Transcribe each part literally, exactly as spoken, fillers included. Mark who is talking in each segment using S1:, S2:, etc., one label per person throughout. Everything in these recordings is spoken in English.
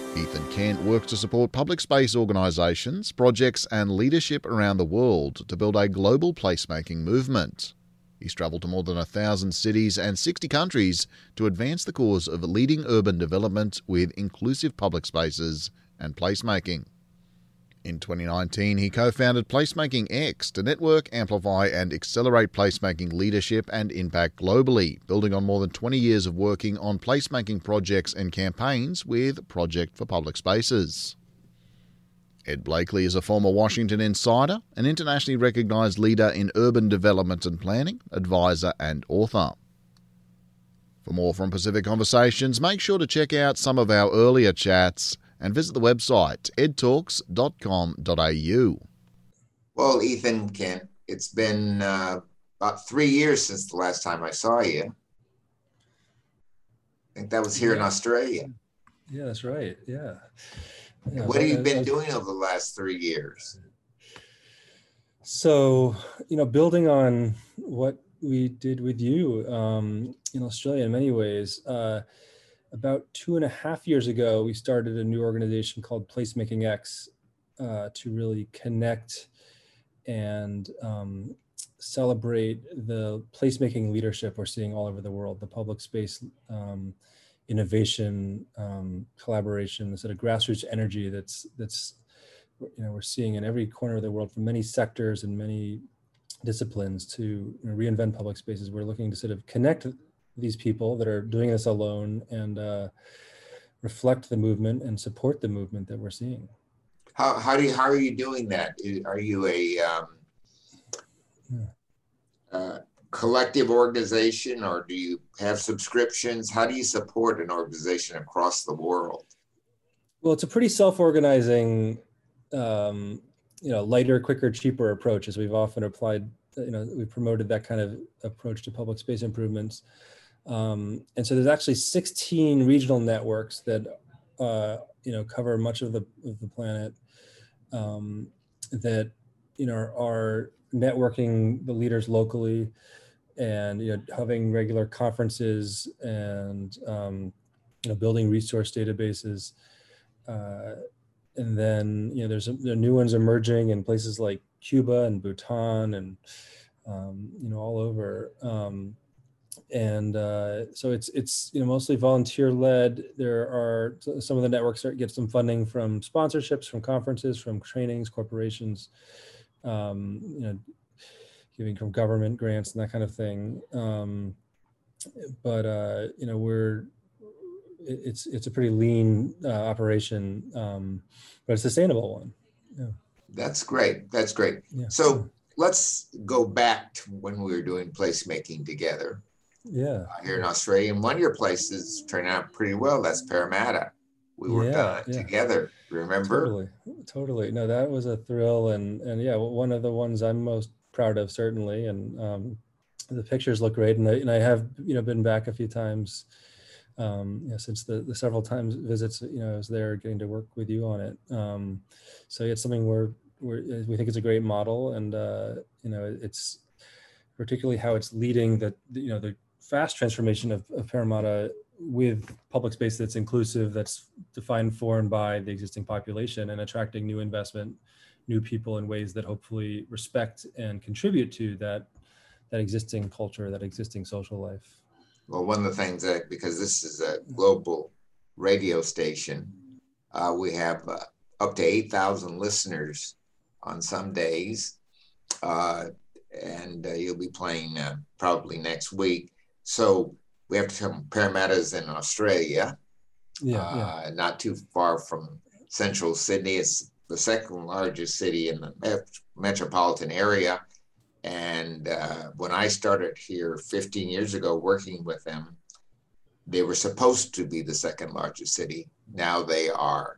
S1: Ethan Kent works to support public space organisations, projects and leadership around the world to build a global placemaking movement. He's travelled to more than a thousand cities and sixty countries to advance the cause of leading urban development with inclusive public spaces and placemaking. In twenty nineteen, he co-founded Placemaking X to network, amplify and accelerate placemaking leadership and impact globally, building on more than twenty years of working on placemaking projects and campaigns with Project for Public Spaces. Ed Blakely is a former Washington insider, an internationally recognised leader in urban development and planning, advisor and author. For more from Pacific Conversations, make sure to check out some of our earlier chats and visit the website ed talks dot com dot a u.
S2: Well, Ethan Kent, it's been uh, about three years since the last time I saw you. I think that was here in Australia.
S3: Yeah, that's right. Yeah. yeah
S2: what have you been
S3: I,
S2: doing over the last three years?
S3: So, you know, building on what we did with you um, in Australia in many ways, uh, about two and a half years ago, we started a new organization called Placemaking X uh, to really connect and um, celebrate the placemaking leadership we're seeing all over the world, the public space um, innovation, um, collaboration, the sort of grassroots energy that's, that's, you know, we're seeing in every corner of the world from many sectors and many disciplines to you know, reinvent public spaces. We're looking to sort of connect these people that are doing this alone and uh, reflect the movement and support the movement that we're seeing.
S2: How how do you, how are you doing that? Are you a um, yeah. uh, collective organization, or do you have subscriptions? How do you support an organization across the world?
S3: Well, it's a pretty self-organizing, um, you know, lighter, quicker, cheaper approach, as we've often applied. You know, we promoted that kind of approach to public space improvements. Um, and so there's actually sixteen regional networks that, uh, you know, cover much of the, of the planet um, that, you know, are networking the leaders locally and, you know, having regular conferences and, um, you know, building resource databases. Uh, and then, you know, there's there are new ones emerging in places like Cuba and Bhutan and, um, you know, all over. Um, And uh, so it's, it's you know, mostly volunteer led. There are some of the networks that get some funding from sponsorships, from conferences, from trainings, corporations, um, you know, giving from government grants and that kind of thing. Um, but, uh, you know, we're, it's, it's a pretty lean uh, operation, um, but a sustainable one. Yeah.
S2: That's great. That's great.
S3: Yeah.
S2: So let's go back to when we were doing placemaking together.
S3: Yeah,
S2: uh, here in Australia, and one of your places turned out pretty well. That's Parramatta. We worked
S3: yeah,
S2: on it
S3: yeah.
S2: together. Remember?
S3: Totally, totally. No, that was a thrill, and and yeah, one of the ones I'm most proud of, certainly. And um, the pictures look great, and I, and I have you know been back a few times, um, you know, since the the several times visits you know I was there, getting to work with you on it. Um, so it's something we're we're we think it's a great model, and uh, you know it's particularly how it's leading the you know the fast transformation of, of Parramatta with public space that's inclusive, that's defined for and by the existing population, and attracting new investment, new people in ways that hopefully respect and contribute to that, that existing culture, that existing social life.
S2: Well, one of the things that, because this is a global radio station, uh, we have uh, up to eight thousand listeners on some days, uh, and uh, you'll be playing uh, probably next week. So we have to come, Parramatta's in Australia,
S3: yeah,
S2: uh,
S3: yeah.
S2: not too far from central Sydney. It's the second largest city in the met- metropolitan area. And uh, when I started here fifteen years ago working with them, they were supposed to be the second largest city. Now they are.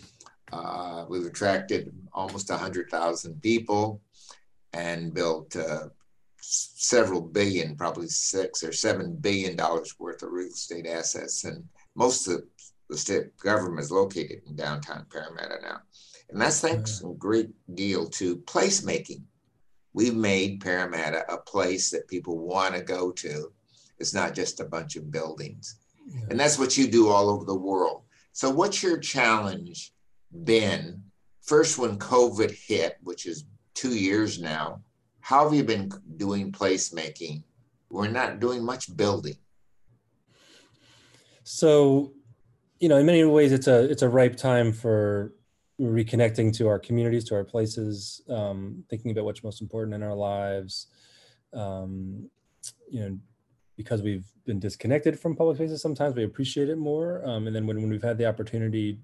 S2: Uh, we've attracted almost one hundred thousand people and built uh, several billion, probably six or seven billion dollars worth of real estate assets. And most of the state government is located in downtown Parramatta now. And that's thanks a great deal to placemaking. We've made Parramatta a place that people want to go to. It's not just a bunch of buildings. Yeah. And that's what you do all over the world. So what's your challenge been? First, when COVID hit, which is two years now, how have you been doing placemaking? We're not doing much building.
S3: So, you know, in many ways, it's a it's a ripe time for reconnecting to our communities, to our places, um, thinking about what's most important in our lives. Um, you know, because we've been disconnected from public spaces, sometimes we appreciate it more. Um, and then when, when we've had the opportunity,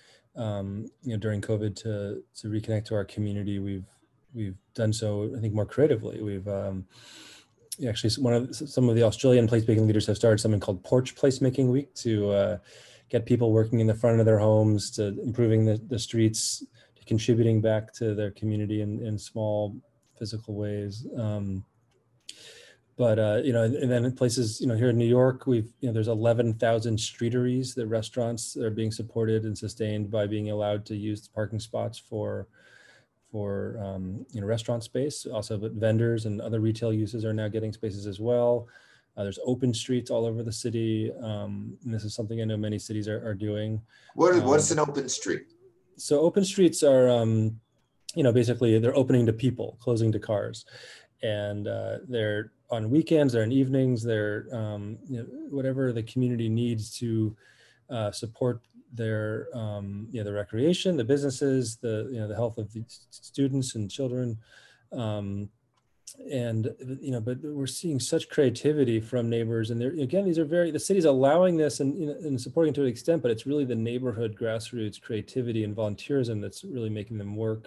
S3: um, you know, during COVID to to reconnect to our community, we've we've done so, I think, more creatively. We've um, actually one of some of the Australian placemaking leaders have started something called Porch Placemaking Week to uh, get people working in the front of their homes, to improving the, the streets, to contributing back to their community in, in small physical ways. Um, but, uh, you know, and then in places, you know, here in New York, we've, you know, there's eleven thousand streeteries, the restaurants that are being supported and sustained by being allowed to use the parking spots for for um, you know, restaurant space. Also, but vendors and other retail uses are now getting spaces as well. Uh, there's open streets all over the city. Um, and this is something I know many cities are, are doing.
S2: What is,
S3: Um,
S2: what's an open street?
S3: So open streets are, um, you know, basically they're opening to people, closing to cars. And uh, they're on weekends, they're in evenings, they're um, you know, whatever the community needs to uh, support their um, you know, the recreation, the businesses, the you know the health of the students and children, um, and you know. But we're seeing such creativity from neighbors, and they're, again, these are very the city's allowing this and, you know, and supporting to an extent, but it's really the neighborhood grassroots creativity and volunteerism that's really making them work.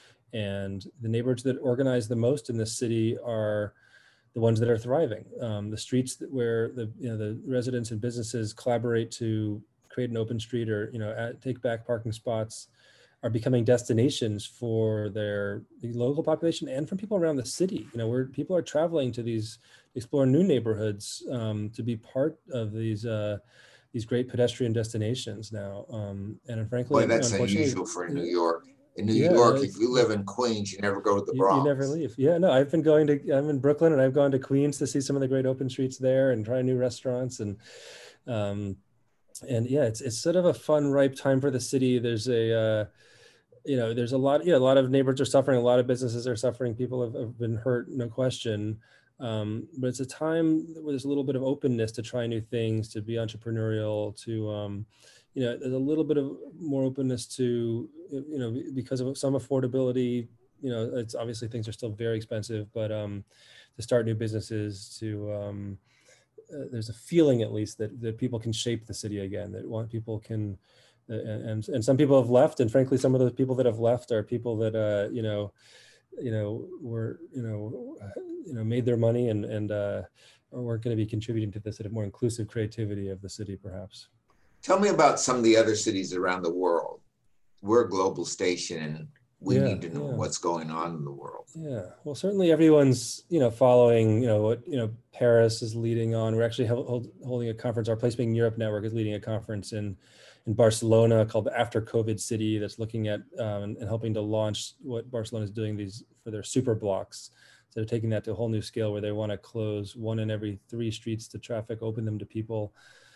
S3: And the neighborhoods that organize the most in this city are the ones that are thriving. Um, the streets that where the you know the residents and businesses collaborate to create an open street or you know at, take back parking spots are becoming destinations for their the local population and from people around the city. You know, where people are traveling to these explore new neighborhoods um, to be part of these uh, these great pedestrian destinations now. Um, and frankly,
S2: Boy, that's
S3: unfortunately,
S2: unusual for New York. In New
S3: yeah,
S2: York,
S3: no,
S2: if you live in Queens, you never go to the
S3: You,
S2: Bronx.
S3: you never leave. Yeah, no, I've been going to, I'm in Brooklyn and I've gone to Queens to see some of the great open streets there and try new restaurants. And, um, and yeah, it's, it's sort of a fun, ripe time for the city. There's a, uh, you know, there's a lot, yeah, a lot of neighborhoods are suffering. A lot of businesses are suffering. People have, have been hurt, no question. Um, but it's a time where there's a little bit of openness to try new things, to be entrepreneurial, to, um, you know, there's a little bit of more openness to, you know, because of some affordability. You know, it's obviously things are still very expensive, but um, to start new businesses, to um, uh, there's a feeling at least that that people can shape the city again. That want people can, uh, and and some people have left, and frankly, some of those people that have left are people that uh, you know, you know, were you know, you know, made their money and and uh, or weren't going to be contributing to the sort of more inclusive creativity of the city, perhaps.
S2: Tell me about some of the other cities around the world. We're a global station and we
S3: Yeah,
S2: need to know
S3: yeah.
S2: what's going on in the world.
S3: Yeah, well, certainly everyone's, you know, following, you know, what, you know, Paris is leading on. We're actually hold, holding a conference. Our Placemaking Europe Network is leading a conference in, in Barcelona called the After COVID City that's looking at um, and, and helping to launch what Barcelona is doing these for their super blocks. So they're taking that to a whole new scale where they want to close one in every three streets to traffic, open them to people.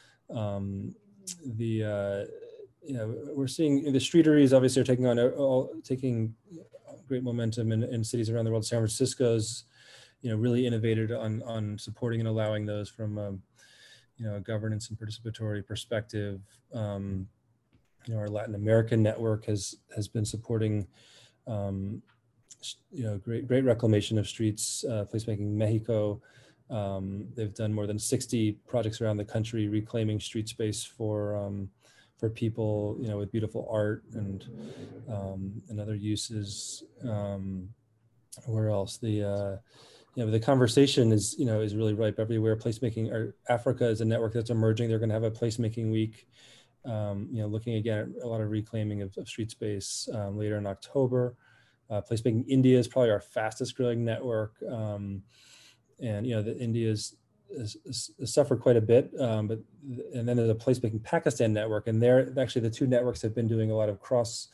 S3: Um, the, uh, you know, we're seeing the streeteries obviously are taking on all taking great momentum in, in cities around the world. San Francisco's, you know, really innovated on on supporting and allowing those from, um, you know, a governance and participatory perspective. Um, you know, our Latin American network has has been supporting, um, you know, great great reclamation of streets, uh, placemaking Mexico. Um, they've done more than sixty projects around the country reclaiming street space for. Um, for people, you know, with beautiful art and um, and other uses. Um, where else? The uh, you know, the conversation is, you know, is really ripe everywhere. Placemaking, or Africa is a network that's emerging. They're going to have a placemaking week. Um, you know, looking again at a lot of reclaiming of, of street space um, later in October. Uh, placemaking India is probably our fastest growing network, um, and you know, the India's Has, has suffered quite a bit, um, but and then there's a placemaking Pakistan network, and they're actually the two networks have been doing a lot of cross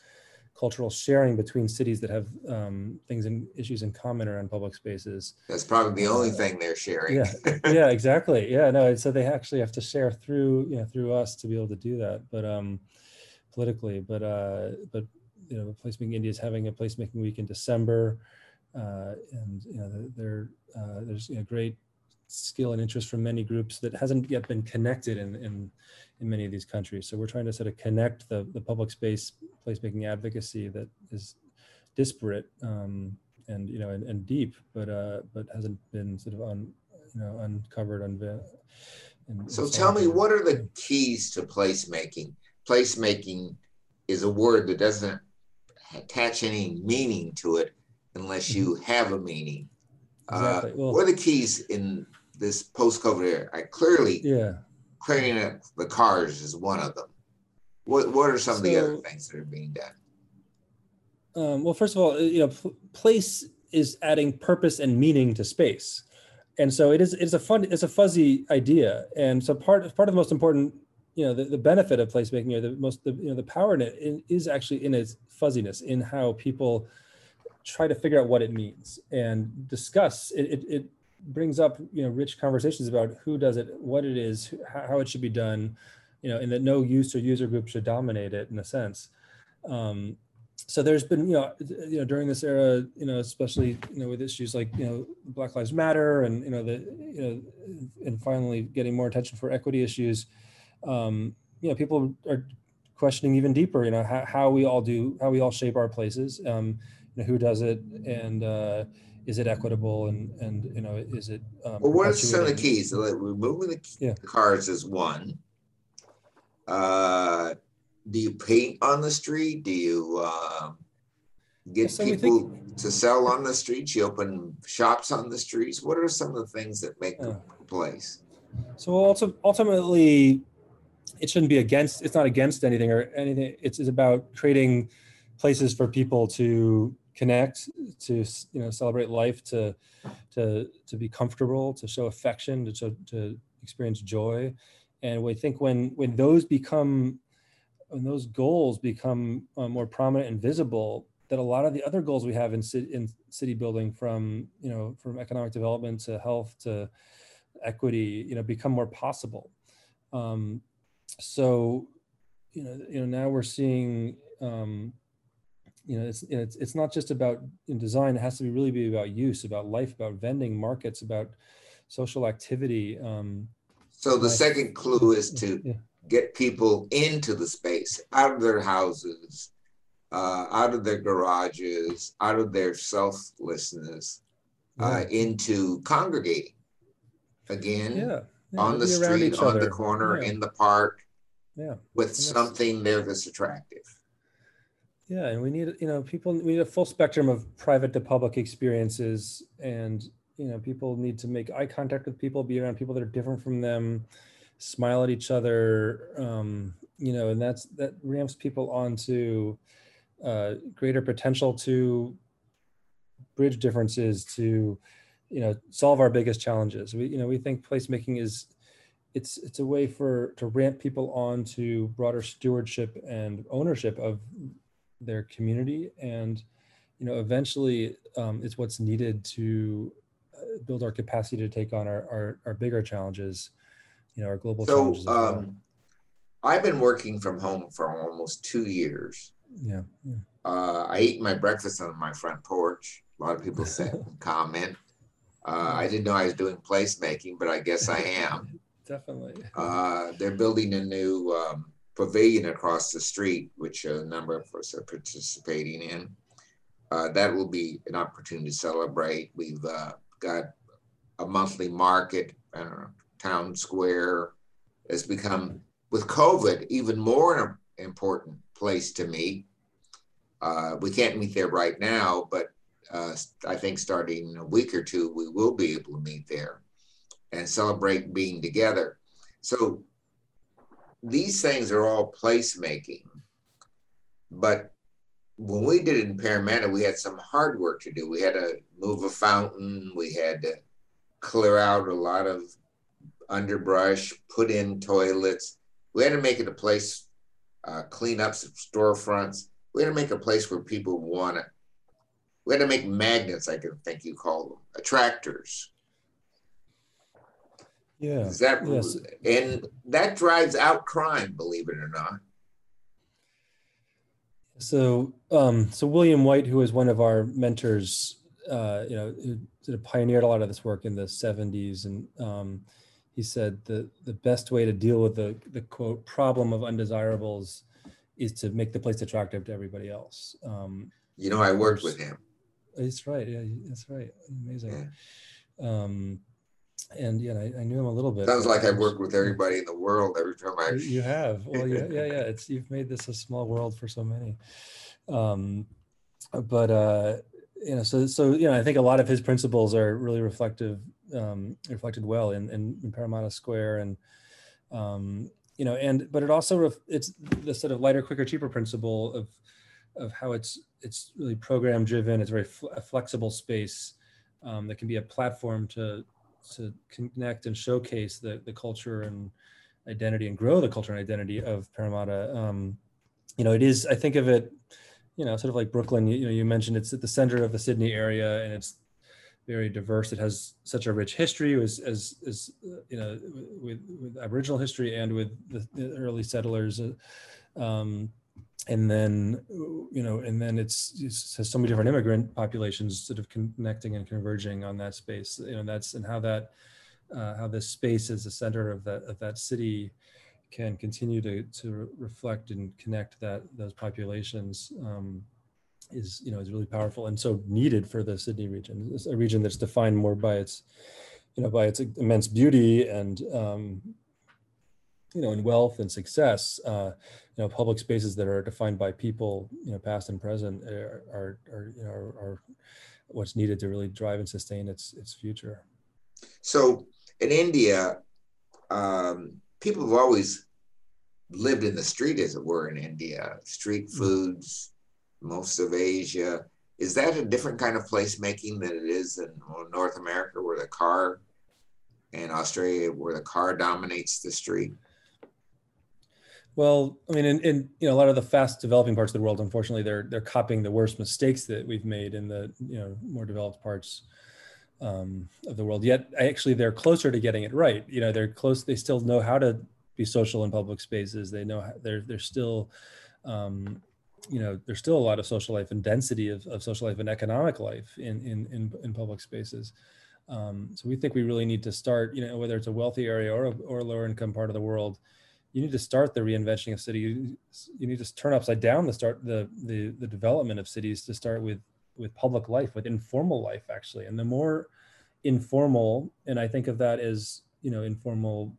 S3: cultural sharing between cities that have um, things and issues in common around public spaces.
S2: That's probably the only
S3: Uh,
S2: thing they're sharing.
S3: Yeah, yeah, exactly. Yeah, no, so they actually have to share through, you know, through us to be able to do that. But um, politically, but uh, but you know, Placemaking India is having a placemaking week in December, uh, and you know, there uh, there's you know, great skill and interest from many groups that hasn't yet been connected in in in many of these countries. So we're trying to sort of connect the the public space placemaking advocacy that is disparate um, and you know and, and deep, but uh, but hasn't been sort of un, you know uncovered. Unve- and,
S2: So
S3: and
S2: tell me,
S3: celebrated.
S2: what are the keys to placemaking? Placemaking is a word that doesn't attach any meaning to it unless you have a meaning.
S3: Exactly.
S2: Uh,
S3: Well,
S2: what are the keys in this post-COVID era? I clearly,
S3: yeah.
S2: clearing up the cars is one of them. What What are some of the other
S3: So,
S2: things that are being done?
S3: um, well, first of all, you know, pl- place is adding purpose and meaning to space, and so it is. It's a fun. It's a fuzzy idea, and so part part of the most important, you know, the, the benefit of placemaking, or the most, the, you know, the power in it in, is actually in its fuzziness, in how people try to figure out what it means and discuss it. It, it brings up, you know, rich conversations about who does it, what it is, how it should be done, you know, and that no use or user group should dominate it in a sense. Um, so there's been, you know, you know, during this era, you know, especially, you know, with issues like, you know, Black Lives Matter and, you know, the, you know, and finally getting more attention for equity issues, um, you know, people are questioning even deeper, you know, how, how we all do, how we all shape our places, um, you know, who does it, and uh, is it equitable, and, and, you know, is it um,
S2: Well, what are some of the
S3: perpetuating?
S2: keys? Like removing the
S3: Yeah.
S2: cars is one. Uh, do you paint on the street? Do you uh, get
S3: So we
S2: people
S3: think,
S2: to sell on the streets? You open shops on the streets? What are some of the things that make
S3: uh,
S2: a place?
S3: so also ultimately, it shouldn't be against, it's not against anything or anything. It's, it's about creating places for people to connect, to, you know, celebrate life, to, to, to be comfortable, to show affection, to, to, to experience joy. And we think when, when those become, when those goals become uh, more prominent and visible, that a lot of the other goals we have in city, in city building, from, you know, from economic development to health to equity, you know, become more possible. Um, so, you know, you know, now we're seeing, um, you know, it's, it's, it's not just about in design, it has to be really be about use, about life, about vending, markets, about social activity. Um,
S2: So the
S3: life.
S2: second clue is to
S3: Yeah.
S2: get people into the space, out of their houses, uh, out of their garages, out of their selflessness, uh,
S3: Yeah.
S2: into congregating again,
S3: Yeah. Yeah,
S2: on
S3: to
S2: the
S3: be around
S2: street,
S3: each
S2: on the
S3: other.
S2: corner,
S3: Yeah.
S2: in the park,
S3: Yeah.
S2: with
S3: And that's-
S2: something there that's attractive.
S3: Yeah, and we need, you know, people, we need a full spectrum of private to public experiences, and, you know, people need to make eye contact with people, be around people that are different from them, smile at each other, um, you know, and that's, that ramps people onto uh, greater potential to bridge differences, to, you know, solve our biggest challenges. We, you know, we think placemaking is, it's, it's a way for, to ramp people on to broader stewardship and ownership of their community, and, you know, eventually um, it's what's needed to uh, build our capacity to take on our, our, our bigger challenges, you know, our global
S2: So
S3: challenges as well.
S2: um, I've been working from home for almost two years.
S3: Yeah, yeah.
S2: Uh, I eat my breakfast on my front porch. A lot of people say and comment. Uh, I didn't know I was doing placemaking, but I guess I am.
S3: Definitely.
S2: Uh, they're building a new um, pavilion across the street, which a number of us are participating in. Uh, that will be an opportunity to celebrate. We've uh, got a monthly market, I don't know, town square. It's become, with COVID, even more an important place to meet. Uh, we can't meet there right now, but uh, I think starting in a week or two, we will be able to meet there and celebrate being together. So these things are all placemaking. But when we did it in Parramatta, we had some hard work to do. We had to move a fountain. We had to clear out a lot of underbrush, put in toilets. We had to make it a place, uh, clean up some storefronts. we had to make a place where people want to, we had to make magnets, I can think you call them, attractors.
S3: Yeah.
S2: Is that,
S3: yes.
S2: And that drives out crime, believe it or not.
S3: So, um, so William White, who was one of our mentors, uh, you know, who sort of pioneered a lot of this work in the seventies, and um, he said the the best way to deal with the the quote problem of undesirables is to make the place attractive to everybody else. Um,
S2: you know, I worked
S3: course,
S2: with him.
S3: That's right. Yeah, that's right. Amazing.
S2: Yeah.
S3: Um, and yeah, I, I knew him a little bit.
S2: Sounds like I've worked with everybody in the world every time I.
S3: You, you have. Well, yeah, yeah, yeah. It's you've made this a small world for so many. Um, but uh, you know, so so you know, I think a lot of his principles are really reflective, um, reflected well in, in, in Parramatta Square, and um, you know, and but it also ref, it's the sort of lighter, quicker, cheaper principle of of how it's it's really program driven. It's very fl- a flexible space um, that can be a platform to to connect and showcase the the culture and identity and grow the culture and identity of Parramatta. Um, you know, it is, I think of it, you know, sort of like Brooklyn, you, you know, you mentioned it's at the center of the Sydney area, and it's very diverse. It has such a rich history as, as, as you know, with, with Aboriginal history and with the, the early settlers. Um, and then, you know, and then it's, it has so many different immigrant populations sort of connecting and converging on that space, you know, that's, and how that, uh, how this space is the center of that, of that city can continue to, to reflect and connect that, those populations um, is, you know, is really powerful and so needed for the Sydney region. It's a region that's defined more by its, you know, by its immense beauty and, um, you know, and wealth and success. Uh, you know, public spaces that are defined by people, you know, past and present, are, are, are you know, are, are what's needed to really drive and sustain its its future.
S2: So in India, um, people have always lived in the street, as it were, in India. Street foods, most of Asia. Is that a different kind of placemaking than it is in North America, where the car, and Australia, where the car dominates the street?
S3: Well, I mean, in, in you know a lot of the fast developing parts of the world, unfortunately, they're they're copying the worst mistakes that we've made in the you know more developed parts um, of the world. Yet, actually, they're closer to getting it right. You know, they're close. They still know how to be social in public spaces. They know how, they're they're still, um, you know, there's still a lot of social life and density of, of social life and economic life in in in, in public spaces. Um, so we think we really need to start. You know, whether it's a wealthy area or a, or a lower income part of the world. You need to start the reinvention of city. You, you need to turn upside down the start the, the the development of cities to start with with public life, with informal life actually. And the more informal, and I think of that as you know informal,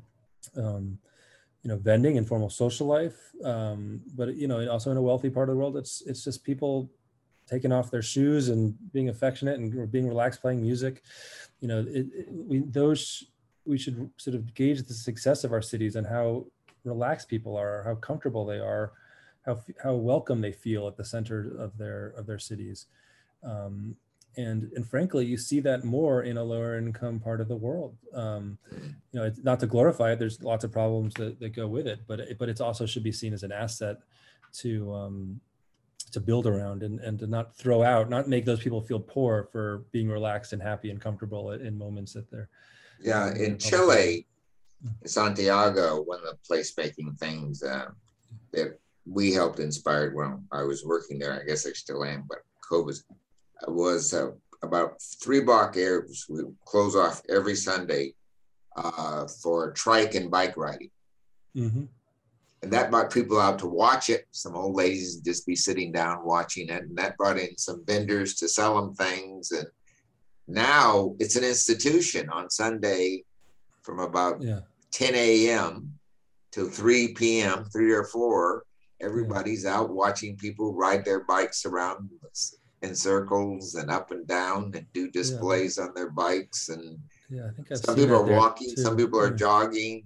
S3: um, you know vending, informal social life. Um, but you know also in a wealthy part of the world, it's it's just people taking off their shoes and being affectionate and being relaxed, playing music. You know it, it, we those. We should sort of gauge the success of our cities and how relaxed people are, how comfortable they are, how how welcome they feel at the center of their of their cities, um, and and frankly, you see that more in a lower income part of the world. Um, you know, it's not to glorify it. There's lots of problems that, that go with it, but it, but it also should be seen as an asset to um, to build around and and to not throw out, not make those people feel poor for being relaxed and happy and comfortable in moments that they're.
S2: Yeah, in Chile, Santiago, one of the placemaking things uh, that we helped inspire when I was working there, I guess I still am, but COVID was uh, about three block areas. We close off every Sunday uh, for trike and bike riding. Mm-hmm. And that brought people out to watch it. Some old ladies would just be sitting down watching it. And that brought in some vendors to sell them things. And now it's an institution on Sunday from about yeah. ten a.m. to three p.m., three or four. Everybody's yeah. out watching people ride their bikes around in circles and up and down and do displays yeah. on their bikes. And
S3: yeah, I think I've
S2: some
S3: seen
S2: people are walking,
S3: too.
S2: some people are yeah. jogging.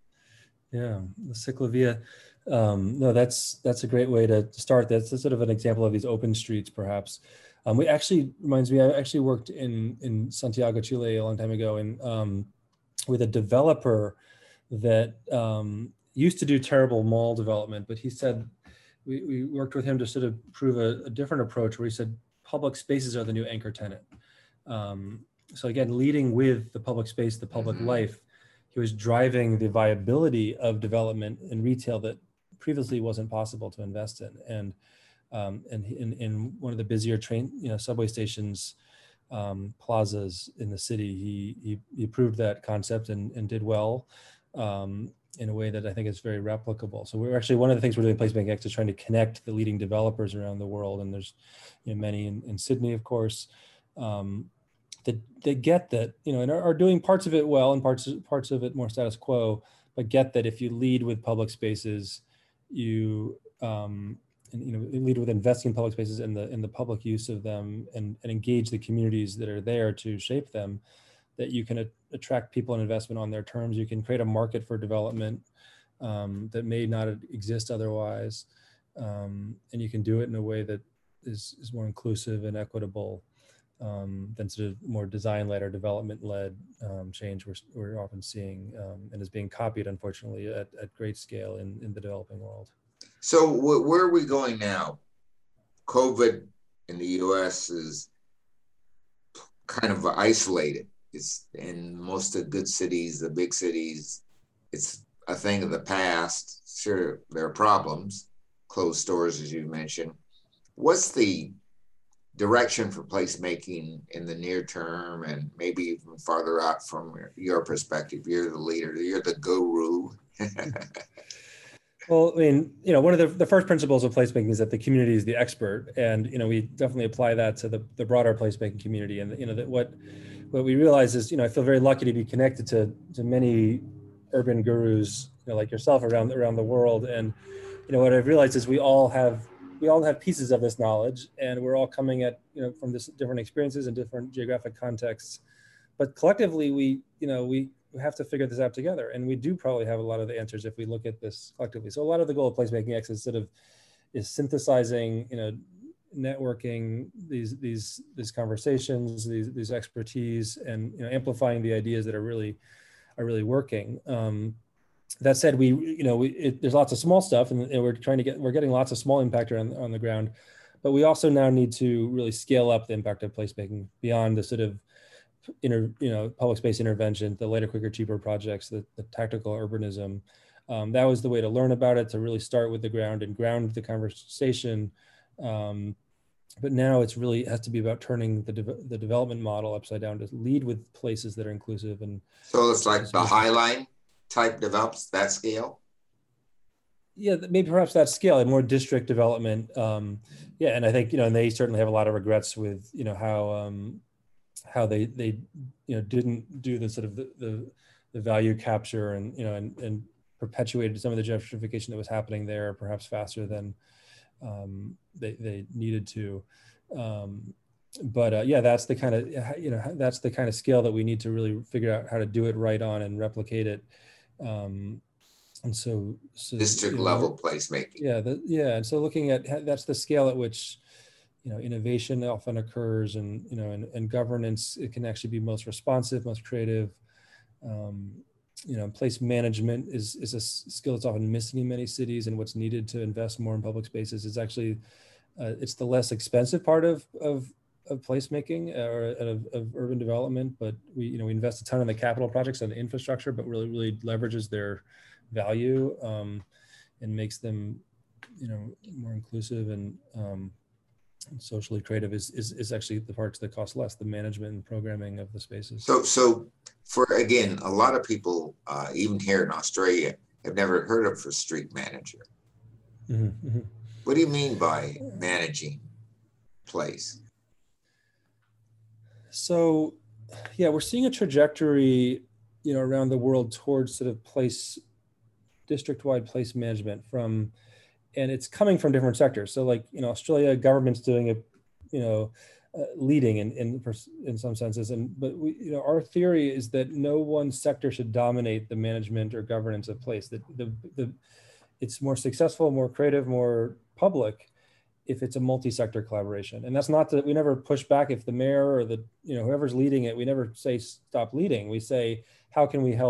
S3: Yeah, the Ciclovia. Um, no, that's that's a great way to start. That's sort of an example of these open streets, perhaps. Um, we actually reminds me. I actually worked in in Santiago, Chile, a long time ago, and um, with a developer that um, used to do terrible mall development, but he said we, we worked with him to sort of prove a, a different approach where he said public spaces are the new anchor tenant. Um, so again, leading with the public space, the public mm-hmm. life, he was driving the viability of development in retail that previously wasn't possible to invest in. And um, and in, in one of the busier train, you know, subway stations, um, plazas in the city, he he, he proved that concept and, and did well. Um, in a way that I think is very replicable. So we're actually, one of the things we're doing at Placemaking X is trying to connect the leading developers around the world. And there's, you know, many in, in Sydney, of course, um, that they get that, you know, and are, are doing parts of it well and parts, parts of it more status quo, but get that if you lead with public spaces, you, um, and, you know, lead with investing in public spaces and the, in the public use of them and, and engage the communities that are there to shape them, that you can a- attract people and investment on their terms. You can create a market for development um, that may not exist otherwise. Um, and you can do it in a way that is, is more inclusive and equitable um, than sort of more design-led or development-led um, change we're, we're often seeing um, and is being copied, unfortunately, at, at great scale in, in the developing world.
S2: So wh- where are we going now? COVID in the U S is kind of isolated. It's in most of the good cities, the big cities, it's a thing of the past. Sure, there are problems, closed stores, as you mentioned. What's the direction for placemaking in the near term and maybe even farther out from your perspective? You're the leader, you're the guru.
S3: Well, I mean, you know, one of the, the first principles of placemaking is that the community is the expert. And, you know, we definitely apply that to the, the broader placemaking community. And, you know, that what what we realize is, you know, I feel very lucky to be connected to, to many urban gurus, you know, like yourself around, around the world. And, you know, what I've realized is we all have, we all have pieces of this knowledge and we're all coming at, you know, from this different experiences and different geographic contexts. But collectively, we, you know, we, we have to figure this out together. And we do probably have a lot of the answers if we look at this collectively. So a lot of the goal of Placemaking X is sort of, is synthesizing, you know, networking these, these, these conversations, these, these expertise, and, you know, amplifying the ideas that are really, are really working. Um, that said, we, you know, we, it, there's lots of small stuff and, and we're trying to get, we're getting lots of small impact on, on the ground, but we also now need to really scale up the impact of placemaking beyond the sort of inter, you know, public space intervention, the later, quicker, cheaper projects, the, the tactical urbanism. Um, that was the way to learn about it, to really start with the ground and ground the conversation. Um, but now it's really, it has to be about turning the, de the development model upside down to lead with places that are inclusive. And
S2: so it's like the Highline type develops that scale?
S3: Yeah, maybe perhaps that scale and more district development. Um, yeah, and I think, you know, and they certainly have a lot of regrets with, you know, how, um, how they, they, you know, didn't do the sort of the, the, the value capture and, you know, and, and perpetuated some of the gentrification that was happening there, perhaps faster than um, they, they needed to. Um, but uh, yeah, that's the kind of, you know, that's the kind of scale that we need to really figure out how to do it right on and replicate it. Um, and so, so
S2: district
S3: you know,
S2: level placemaking.
S3: Yeah, the, yeah. And so looking at, that's the scale at which, you know, innovation often occurs, and, you know, and, and governance, it can actually be most responsive, most creative. Um, you know, place management is, is a skill that's often missing in many cities, and what's needed to invest more in public spaces is actually, uh, it's the less expensive part of, of, of placemaking or of, of urban development, but we, you know, we invest a ton in the capital projects and the infrastructure, but really, really leverages their value um, and makes them, you know, more inclusive and um, socially creative is, is, is actually the parts that cost less, the management and programming of the spaces.
S2: So, so for, again, a lot of people, uh, even here in Australia, have never heard of a street manager. Mm-hmm, mm-hmm. What do you mean by managing place?
S3: So, yeah, we're seeing a trajectory, you know, around the world towards sort of place, district-wide place management from, and it's coming from different sectors. So like, you know, Australia government's doing it, you know, uh, leading in, in, in some senses. And, but we, you know, our theory is that no one sector should dominate the management or governance of place. That the, the, it's more successful, more creative, more public if it's a multi-sector collaboration. And that's not that we never push back if the mayor or the, you know, whoever's leading it, we never say stop leading. We say, how can we help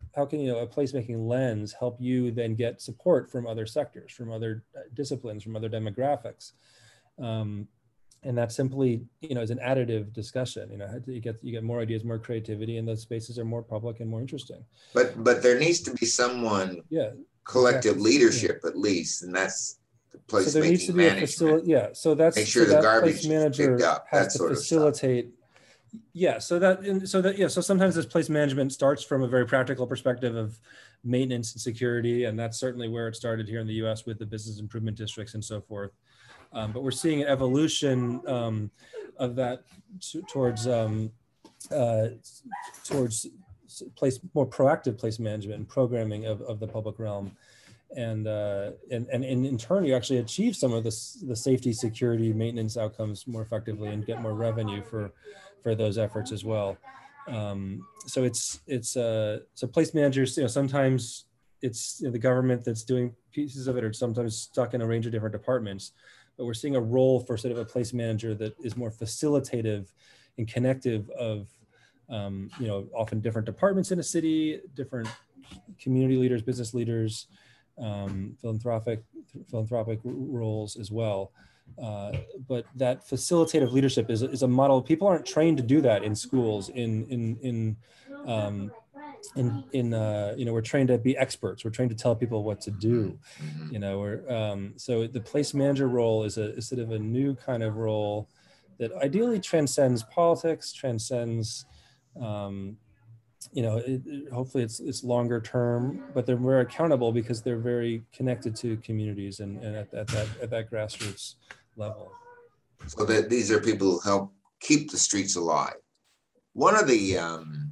S3: how can, you know, a placemaking lens help you then get support from other sectors, from other disciplines, from other demographics? Um, and that simply, you know, is an additive discussion. You know, you get you get more ideas, more creativity, and those spaces are more public and more interesting.
S2: But but there needs to be someone,
S3: yeah,
S2: collective
S3: exactly.
S2: leadership
S3: yeah.
S2: at least, and that's the placemaking
S3: so there needs to be
S2: management.
S3: a facility. Yeah, so that's
S2: make sure
S3: so
S2: the
S3: that
S2: garbage
S3: place
S2: is
S3: manager
S2: picked up,
S3: has
S2: that
S3: to
S2: sort
S3: facilitate.
S2: of stuff.
S3: Yeah, so that and so that yeah, so sometimes this place management starts from a very practical perspective of maintenance and security, and that's certainly where it started here in the U S with the business improvement districts and so forth. Um, but we're seeing an evolution um, of that t- towards um, uh, towards place more proactive place management and programming of, of the public realm. And, uh, and and and in turn, you actually achieve some of the the safety, security, maintenance outcomes more effectively, and get more revenue for for those efforts as well. Um, so it's it's uh, so place managers, you know, sometimes it's, you know, the government that's doing pieces of it, or sometimes stuck in a range of different departments. But we're seeing a role for sort of a place manager that is more facilitative and connective of, um, you know, often different departments in a city, different community leaders, business leaders, um, philanthropic philanthropic roles as well. Uh, but that facilitative leadership is, is a model. People aren't trained to do that in schools. In in in um, in in uh, you know, we're trained to be experts. We're trained to tell people what to do.
S2: Mm-hmm.
S3: You know, we're um, so the place manager role is a is sort of a new kind of role that ideally transcends politics, transcends. Um, you know, it, it, hopefully it's it's longer term, but they're more accountable because they're very connected to communities and, and at, at that at that grassroots level.
S2: So that these are people who help keep the streets alive. One of the um,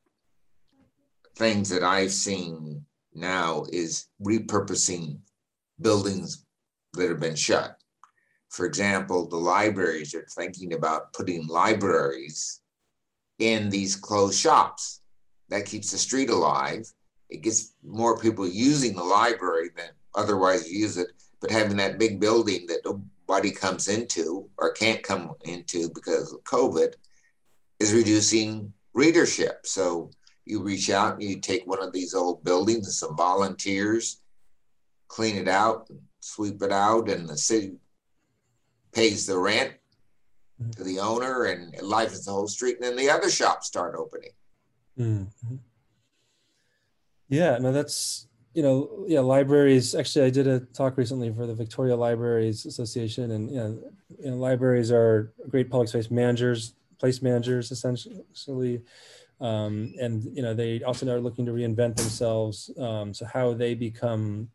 S2: things that I've seen now is repurposing buildings that have been shut. For example, the libraries are thinking about putting libraries in these closed shops. That keeps the street alive. It gets more people using the library than otherwise use it, but having that big building that nobody comes into or can't come into because of COVID is reducing readership. So you reach out and you take one of these old buildings and some volunteers, clean it out, sweep it out, and the city pays the rent to the owner and it livens the whole street. And then the other shops start opening.
S3: Mm-hmm. Yeah, no, that's, you know, yeah, libraries. Actually, I did a talk recently for the Victoria Libraries Association, and you know, you know libraries are great public space managers, place managers, essentially, um, and you know, they also are looking to reinvent themselves. Um, so how they become,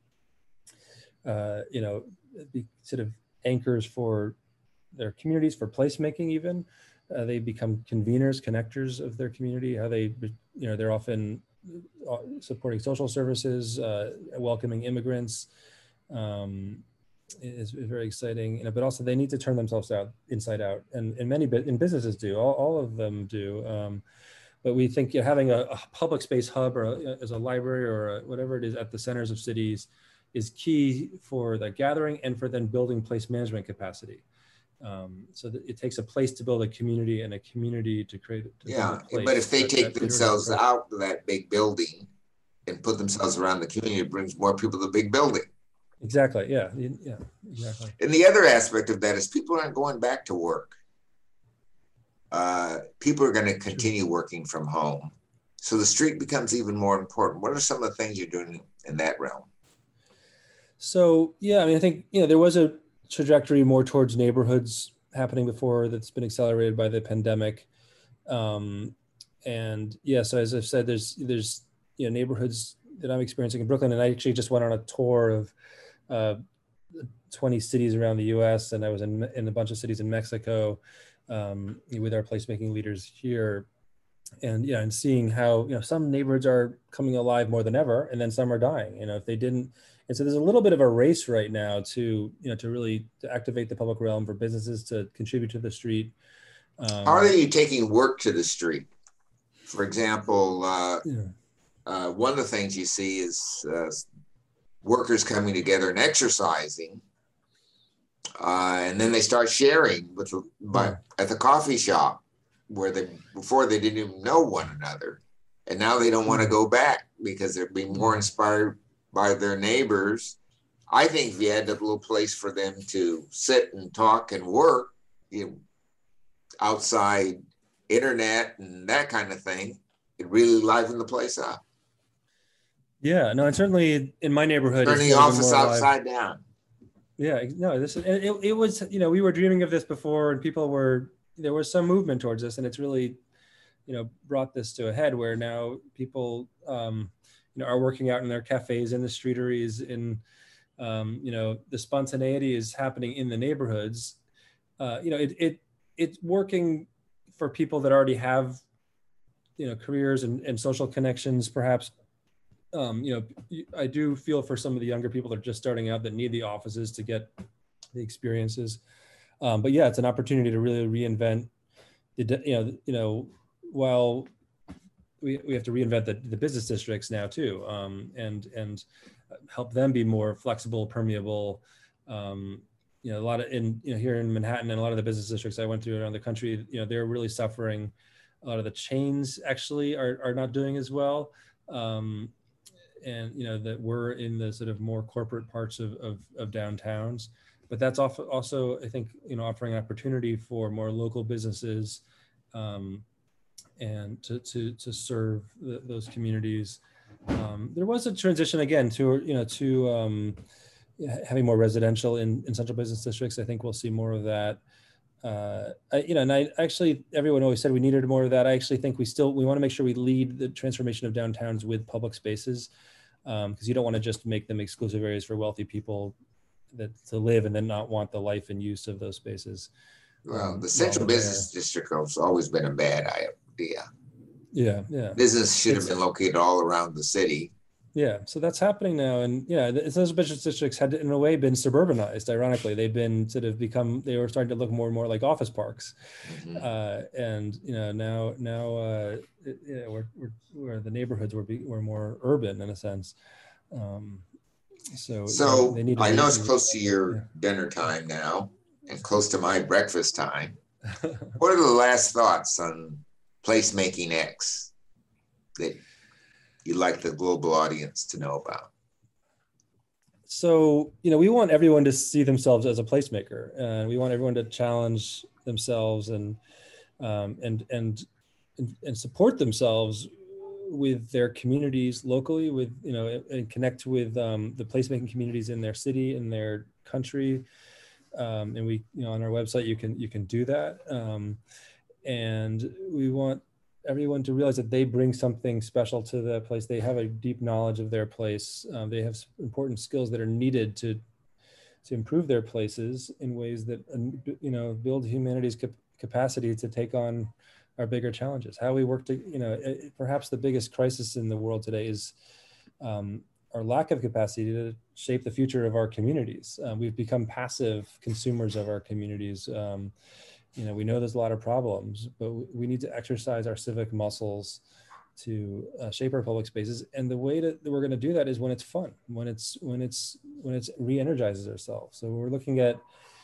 S3: uh, you know, be sort of anchors for their communities, for placemaking, even. Uh, they become conveners, connectors of their community. How they, you know, they're often supporting social services, uh, welcoming immigrants, um, is, is very exciting. You know, but also they need to turn themselves out inside out, and, and many in businesses do. All, all of them do. Um, but we think, you know, having a, a public space hub or a, as a library or a, whatever it is at the centers of cities is key for the gathering and for then building place management capacity. Um, so that it takes a place to build a community and a community to create. To
S2: yeah, but if they
S3: that,
S2: take
S3: that
S2: themselves out of that big building and put themselves around the community, it brings more people to the big building.
S3: Exactly. Yeah. Yeah. Exactly.
S2: And the other aspect of that is people aren't going back to work. Uh, people are going to continue working from home, so the street becomes even more important. What are some of the things you're doing in that realm?
S3: So yeah, I mean, I think, you know, there was a trajectory more towards neighborhoods happening before that's been accelerated by the pandemic. Um, and yeah, so as I've said, there's, there's, you know, neighborhoods that I'm experiencing in Brooklyn, and I actually just went on a tour of uh, twenty cities around the U S, and I was in, in a bunch of cities in Mexico um, with our placemaking leaders here. And, you know, and seeing how, you know, some neighborhoods are coming alive more than ever, and then some are dying, you know, if they didn't. And so there's a little bit of a race right now to, you know, to really to activate the public realm, for businesses to contribute to the street. Um,
S2: How are you taking work to the street? For example, uh,
S3: yeah.
S2: uh, one of the things you see is uh, workers coming together and exercising, uh, and then they start sharing with by,
S3: yeah.
S2: at the coffee shop, where they before they didn't even know one another, and now they don't want to go back because they're being more inspired by their neighbors. I think if you had a little place for them to sit and talk and work, you know, outside internet and that kind of thing, it really livened the place up.
S3: Yeah, no, and certainly in my neighborhood,
S2: turn the office upside down.
S3: Yeah, no, this is, it, it was, you know, we were dreaming of this before, and people were, there was some movement towards this, and it's really, you know, brought this to a head where now people, um, you know, are working out in their cafes, in the streeteries, in, um, you know, the spontaneity is happening in the neighborhoods. Uh, you know, it, it it's working for people that already have, you know, careers and, and social connections, perhaps. Um, you know, I do feel for some of the younger people that are just starting out that need the offices to get the experiences. Um, but yeah, it's an opportunity to really reinvent the, you know, you know, while we, we have to reinvent the, the business districts now too, um, and, and help them be more flexible, permeable. Um, you know, a lot of, in, you know, here in Manhattan and a lot of the business districts I went through around the country, you know, they're really suffering. A lot of the chains actually are, are not doing as well. Um, and, you know, that we're in the sort of more corporate parts of, of, of downtowns, but that's also, I think, you know, offering an opportunity for more local businesses um, and to, to, to serve the, those communities. Um, there was a transition again to, you know, to um, having more residential in, in central business districts. I think we'll see more of that. Uh, I, you know, and I actually, everyone always said we needed more of that. I actually think we still, we want to make sure we lead the transformation of downtowns with public spaces, because um, you don't want to just make them exclusive areas for wealthy people that to live and then not want the life and use of those spaces.
S2: Well,
S3: um,
S2: the central business district has always been a bad idea.
S3: Yeah, yeah.
S2: Business should have
S3: It's,
S2: been located all around the city.
S3: Yeah, so that's happening now, and yeah, those business districts had, in a way, been suburbanized. Ironically, they've been sort of become, they were starting to look more and more like office parks, mm-hmm. uh, and you know now now uh, it, yeah, we're, we're where the neighborhoods were be, were more urban in a sense. Um, so
S2: so
S3: they, they
S2: I know
S3: be,
S2: it's close to your
S3: yeah.
S2: dinner time now, and close to my breakfast time. What are the last thoughts on Placemaking X that you'd like the global audience to know about?
S3: So, you know, we want everyone to see themselves as a placemaker, and we want everyone to challenge themselves and um, and, and and support themselves with their communities locally, with, you know, and connect with um, the placemaking communities in their city, in their country. Um, and we, you know, on our website, you can you can do that. Um, and we want everyone to realize that they bring something special to the place. They have a deep knowledge of their place. Um, they have important skills that are needed to to improve their places in ways that, you know, build humanity's cap- capacity to take on our bigger challenges. How we work to, you know, perhaps the biggest crisis in the world today is um, our lack of capacity to shape the future of our communities. Uh, we've become passive consumers of our communities. Um, You know, we know there's a lot of problems, but we need to exercise our civic muscles to uh, shape our public spaces. And the way that we're going to do that is when it's fun, when it's when it's when it's re-energizes ourselves. So we're looking at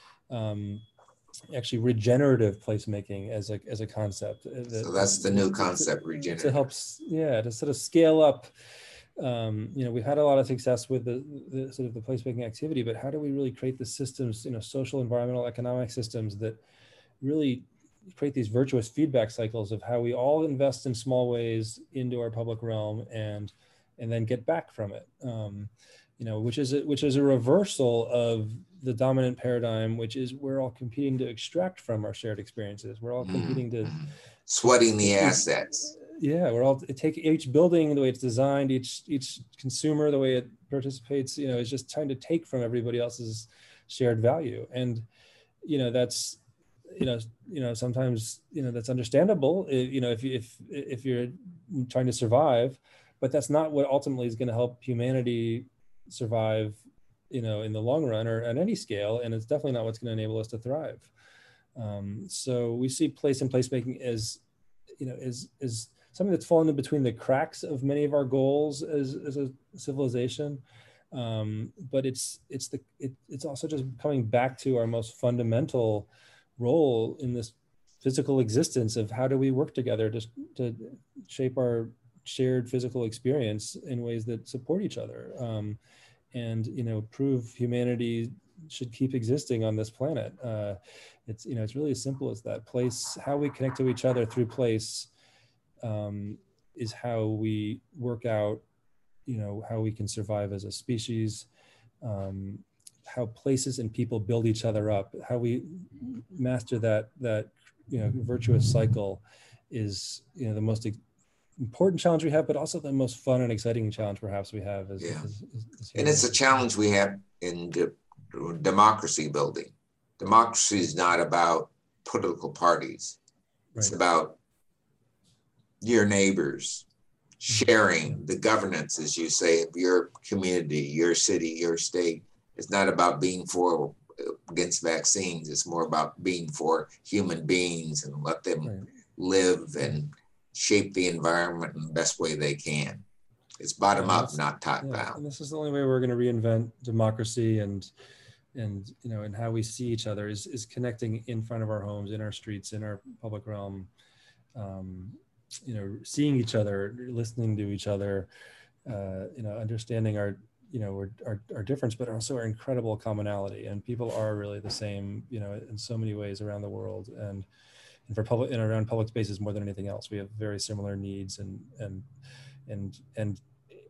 S3: um, actually regenerative placemaking as a as a concept. That,
S2: so that's the new concept,
S3: to,
S2: regenerative.
S3: To help, yeah, to sort of scale up. Um, you know, we've had a lot of success with the, the sort of the placemaking activity, but how do we really create the systems, you know, social, environmental, economic systems that really create these virtuous feedback cycles of how we all invest in small ways into our public realm and and then get back from it, um, you know, which is a, which is a reversal of the dominant paradigm, which is we're all competing to extract from our shared experiences. We're all competing to
S2: sweating the assets.
S3: Yeah, we're all take each building the way it's designed, each each consumer the way it participates. You know, is just trying to take from everybody else's shared value, and you know that's. you know, you know, sometimes, you know, that's understandable, you know, if you, if, if you're trying to survive, but that's not what ultimately is going to help humanity survive, you know, in the long run or at any scale. And it's definitely not what's going to enable us to thrive. Um, so we see place and placemaking as, you know, is, is something that's fallen in between the cracks of many of our goals as, as a civilization. Um, but it's, it's the, it, it's also just coming back to our most fundamental role in this physical existence of how do we work together to, to shape our shared physical experience in ways that support each other, um, and you know, prove humanity should keep existing on this planet. Uh, it's you know, it's really as simple as that. Place, how we connect to each other through place, um, is how we work out, you know, how we can survive as a species. Um, how places and people build each other up, how we master that that you know virtuous cycle, is you know the most important challenge we have, but also the most fun and exciting challenge perhaps we have. As,
S2: yeah.
S3: as, as, as
S2: and it's a challenge we have in de- democracy building. Democracy is not about political parties. It's right. about your neighbors, sharing the governance, as you say, of your community, your city, your state. It's not about being for against vaccines. It's more about being for human beings and let them right. live and shape the environment in the best way they can. It's bottom up, not top
S3: yeah,
S2: down.
S3: And this is the only way we're going to reinvent democracy, and and you know, and how we see each other is is connecting in front of our homes, in our streets, in our public realm. Um, you know, seeing each other, listening to each other, uh, you know, understanding our, you know, our, our, our difference, but also our incredible commonality. And people are really the same, you know, in so many ways around the world. And, and for public and around public spaces more than anything else, we have very similar needs, and, and, and, and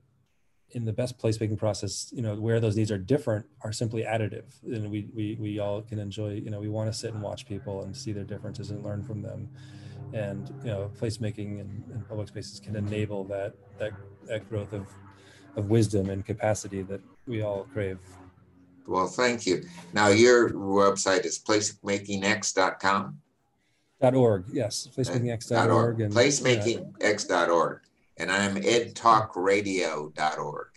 S3: in the best placemaking process, you know, where those needs are different are simply additive. And we, we, we all can enjoy, you know, we want to sit and watch people and see their differences and learn from them. And you know, placemaking and, and public spaces can enable that that that growth of of wisdom and capacity that we all crave.
S2: Well, thank you. Now, your website is placemaking x dot com.
S3: Dot org, yes, placemaking x dot org and
S2: placemaking x dot org, yeah. And I'm ed talk radio dot org.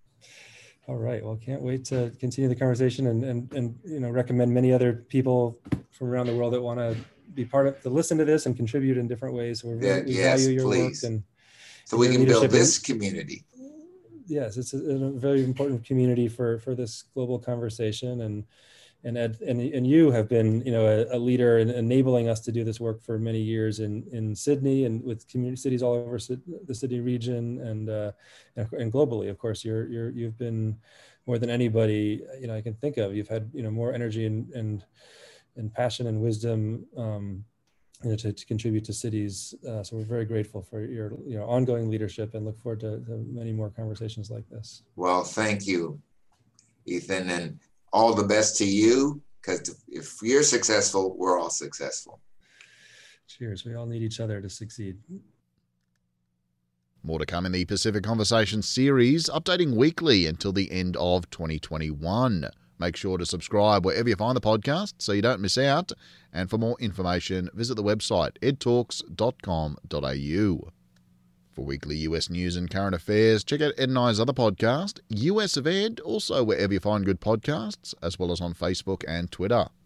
S3: All right. Well, can't wait to continue the conversation, and and and you know, recommend many other people from around the world that want to be part of, to listen to this and contribute in different ways. So
S2: yeah,
S3: we
S2: yes,
S3: value your
S2: please.
S3: work, and
S2: so we can build this community.
S3: Yes, it's a, a very important community for for this global conversation, and and Ed, and and you have been, you know, a, a leader in enabling us to do this work for many years in in Sydney and with community cities all over the Sydney region, and uh, and globally. Of course, you're you're you've been more than anybody, you know, I can think of. You've had, you know, more energy and and and passion and wisdom, um, you know, to, to contribute to cities. Uh, so we're very grateful for your, you know, ongoing leadership, and look forward to, to many more conversations like this.
S2: Well, thank you, Ethan, and all the best to you, because if you're successful, we're all successful.
S3: Cheers. We all need each other to succeed.
S1: More to come in the Pacific Conversation series, updating weekly until the end of twenty twenty-one. Make sure to subscribe wherever you find the podcast so you don't miss out. And for more information, visit the website ed talks dot com dot a u. For weekly U S news and current affairs, check out Ed and I's other podcast, U S of Ed, also wherever you find good podcasts, as well as on Facebook and Twitter.